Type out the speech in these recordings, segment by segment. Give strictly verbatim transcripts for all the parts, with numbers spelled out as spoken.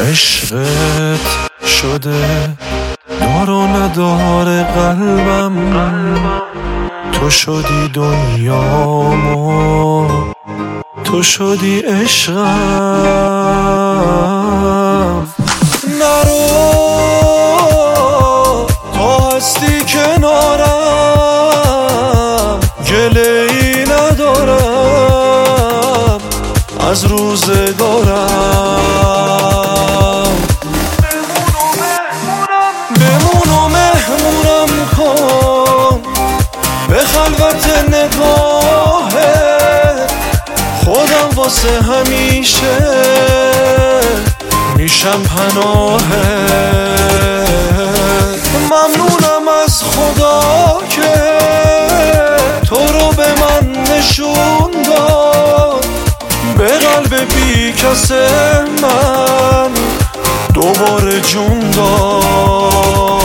عشقت شده دار و ندار قلبم، تو شدی دنیامو، تو شدی عشقم. نرو تا هستی کنارم، گله ای ندارم از روزگارم. بمون و مهمونم کن به خلوت نگاهت، خودم واسه همیشه میشم پناهت. ممنونم از خدا که تو رو به من نشون داد، به قلب بی کس من دوباره جون داد.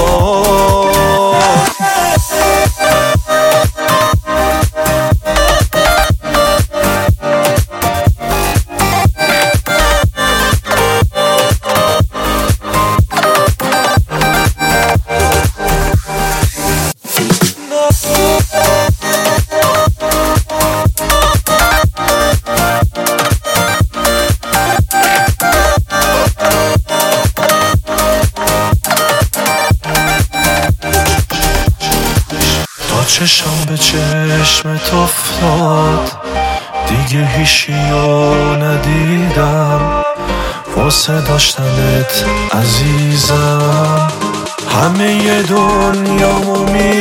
چشم به چشمت افتاد، دیگه هیچیو ندیدم واسه داشتنت عزیزم، همه دنیامو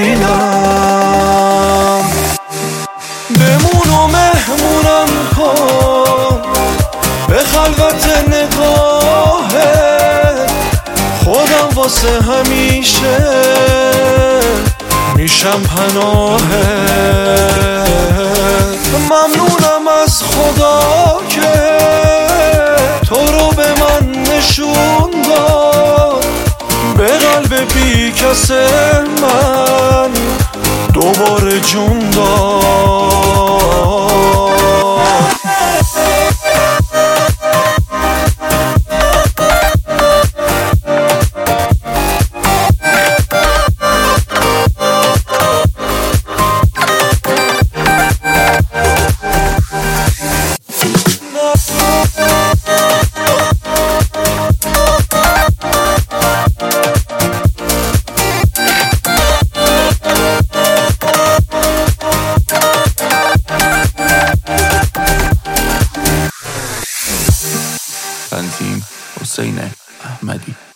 میدم. بمون و مهمونم کن به خلوت نگاهت، خودم واسه همیشه میشم پناهت. ممنونم از خدا که تو رو به من نشون داد، به قلب بی کس من دوباره جون داد. تنظیم حسین احمدی.